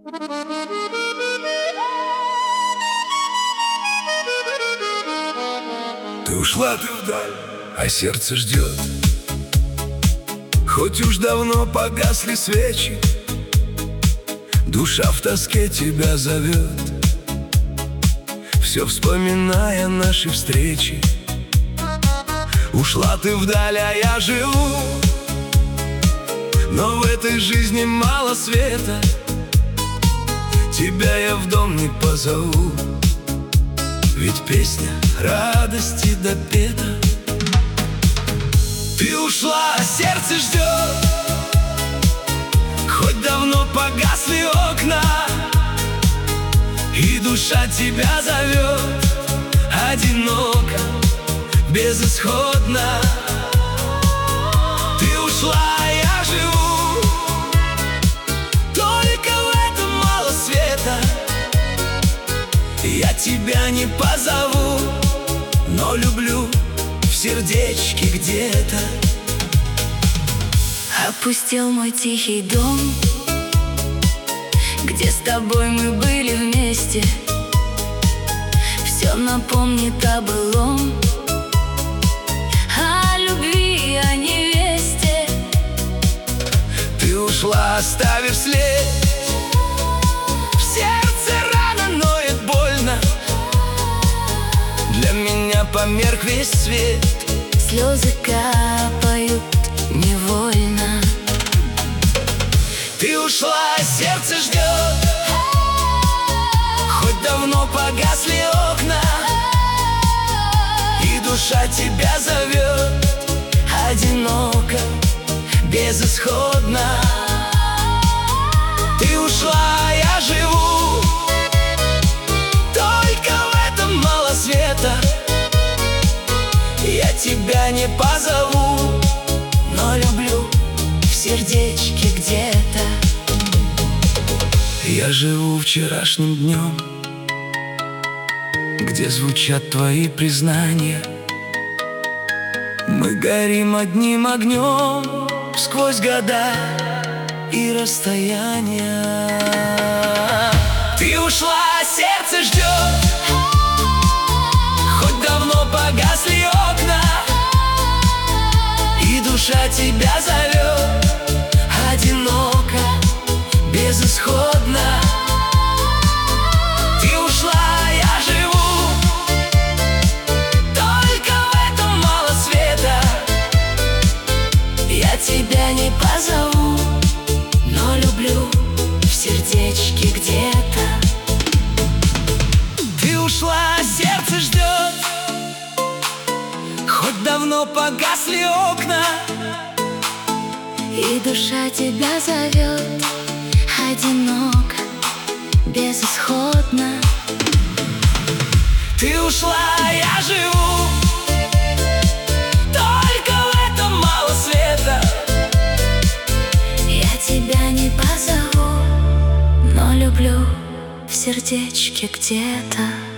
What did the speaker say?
Ты ушла ты вдаль, а сердце ждет. Хоть уж давно погасли свечи, душа в тоске тебя зовет, все вспоминая наши встречи. Ушла ты вдаль, а я живу, но в этой жизни мало света. Тебя я в дом не позову, ведь песня радости допета. Ты ушла, а сердце ждет, хоть давно погасли окна, и душа тебя зовет, одиноко, безысходно. Ты ушла, а я живу, только в этом мало света. Я тебя не позову, но люблю в сердечке где-то. Опустел мой тихий дом, где с тобой мы были вместе. Все напомнит о былом, о любви и о невесте. Ты ушла, оставив след, в сердце рана ноет больно. Для меня померк весь свет, слезы капают невольно. Ты ушла, сердце ждет, хоть давно погасли окна, и душа тебя зовет, одиноко, безысходно. Ты ушла, а я живу, только в этом мало света. Я тебя не позову, но люблю в сердечке где-то. Я живу вчерашним днем, где звучат твои признания. Мы горим одним огнем сквозь года и расстояния. Ты ушла, а сердце ждет, хоть давно погасли окна, и душа тебя зовет, одиноко, безысходно. Ты ушла, а я живу, только в этом мало света. Я тебя не позову, но люблю в сердечке где-то. Ты ушла, а сердце ждет, хоть давно погасли окна, и душа тебя зовет, одиноко, безысходно. Ты ушла, а я живу, только в этом мало света. Я тебя не позову, но люблю в сердечке где-то.